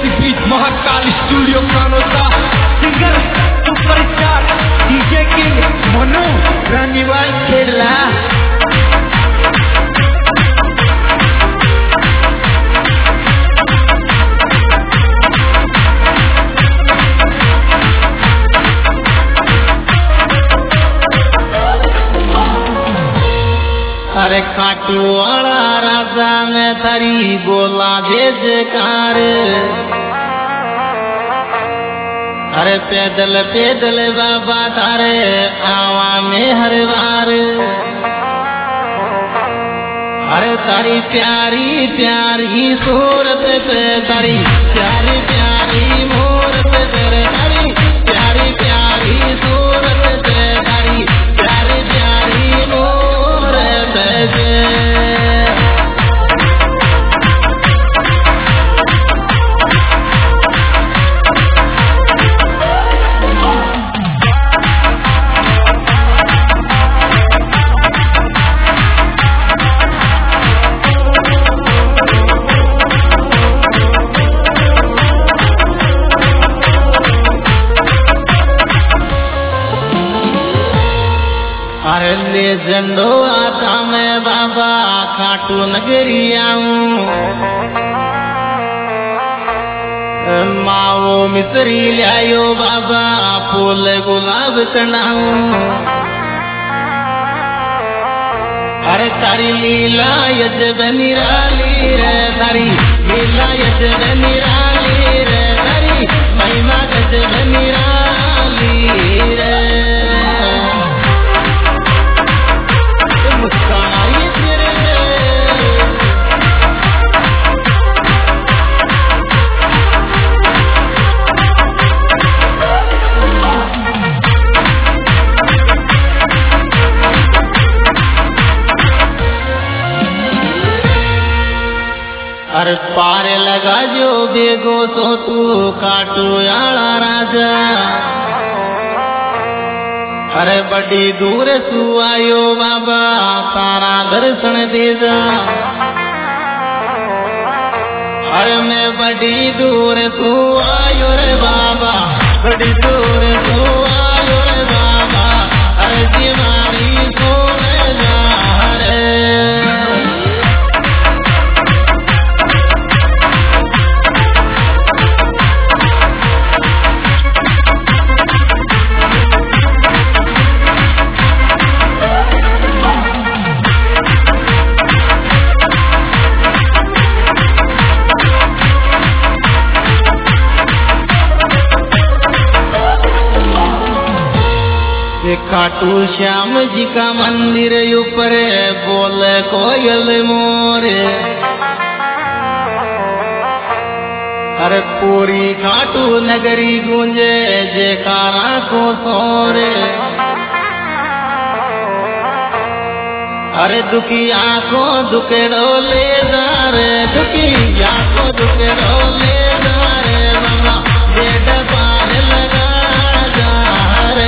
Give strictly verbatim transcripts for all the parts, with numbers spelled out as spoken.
Music beat Mahakal studio Kanosa, singer superstar DJ king Manu Rangiwal खेला। अरे खाटू वाला राजा में थारी बोला जय जयकार। अरे पैदल पैदल बाबा तारे आवा में हर बार। अरे तारी प्यारी प्यारी सूरत पे तारी प्यारी प्यारी मूरत पे तारी प्यारी प्यारी सूरत पे तारी प्यारी प्यारी मूरत पे। अरे ले झंडो आता मैं बाबा खाटू नगरी आऊं। माओ मिसरी लायो बाबा फूल गुलाब चढ़ाऊं। अरे तारी लीला यजब निराली रे तारी लीला यजब निराली रे तारी महिमा यजब निराली रे। अरे पारे लगा जो बेगो तो तू काटू आला राजा। अरे बड़ी दूर सु आयो बाबा तारा दर्शन दे जा। अरे मैं बड़ी दूर सु आयो रे बाबा बड़ी दूर सु आयो रे बाबा। अरे जीवानी सोने जा रे। खाटू श्याम जी का मंदिर ऊपर बोल कोयल मोरे। अरे पूरी खाटू नगरी गूंजे जयकारा को सोरे। अरे दुखिया को दुखेड़ो ले जा रे दुखिया को दुखेड़ो ले जा रे बाबा बेट पार लगा जा रे।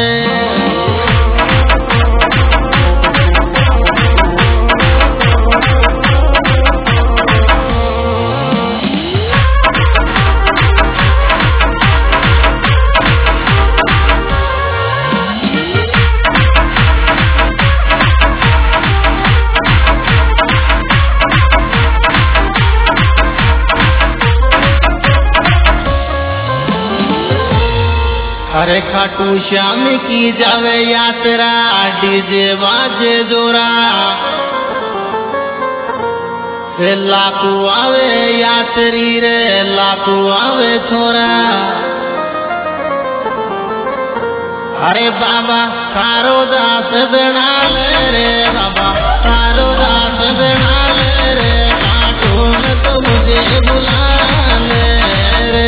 अरे खाटू श्याम की जावे यात्रा डीजे बाजे जोरा। लाखू आवे यात्री रे लाखू आवे छोरा। अरे बाबा सारो दास बना ले रे बाबा सारो दास बना ले रे। खाटू ने तो मुझे बुला ले रे।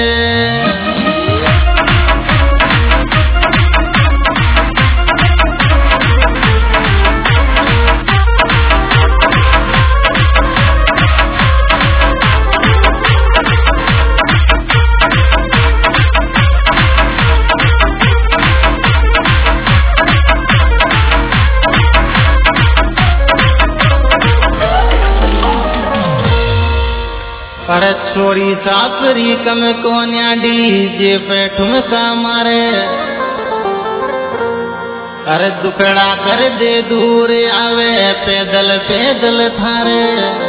अरे छोरी सासरी कम कोन्या डीजे पे ठुमका मारे अरे दुकड़ा कर दे दूर आवे पैदल पैदल थारे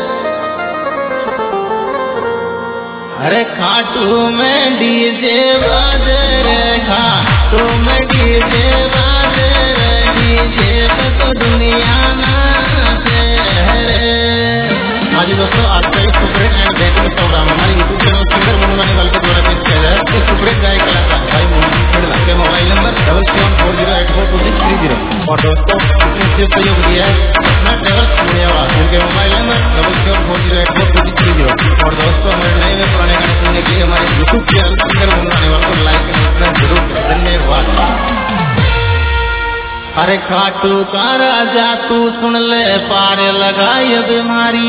अरे खाटू में डीजे बाजे रे खाटू में डीजे बाजे रे डीजे पे तो दुनिया नाचे रे। हाँ जी दोस्तों, आज का एक सुपरहिट एंड बेहतरीन प्रोग्राम हमारे YouTube channel singer Monu Raniwal के द्वारा पेश किया जाए। इस सुपरहिट गायक कलाकार भाई मोनू खेड़ला के mobile number double seven four zero eight four two six three zero और दोस्तों इसमें से सहयोग दिया है अपना ट्रेवल्स पुण्यावास जिनके mobile number double seven four zero eight four two six three zero. और दोस्तों हमारे नए में पुराने गाने सुनने के लिए हमारे YouTube channel singer Monu Raniwal को लाइक करना जरूर करें। धन्यवाद। अरे खाटू का राजा तू सुन ले पार लगाई बीमारी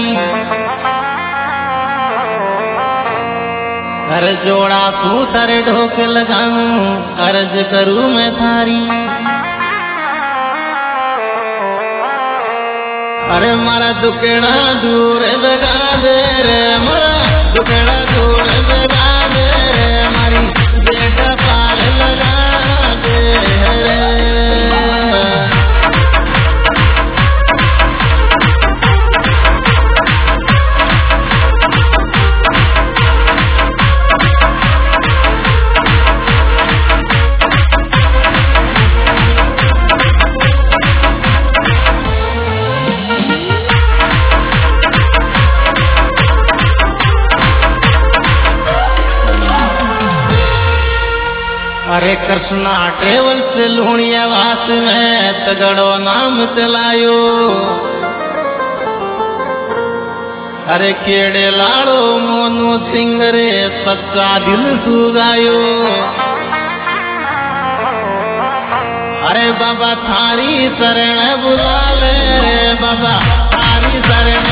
अरे जोड़ा तू तारे ढोक लगाऊं अर्ज करूं मैं थारी अरे मारा दुकड़ा दूर भगा दे रे मारा दुकड़ा दूर भगा दे रे मारी बेटा पार लगा दे रे। अरे कृष्णा ट्रेवल से लूणिया वास में तगड़ो नाम चलायो अरे केड़े लाड़ो मोनू सिंह रे सच्चा दिल सुगायो अरे बाबा थारी शरण बुला ले रे बाबा थारी शरण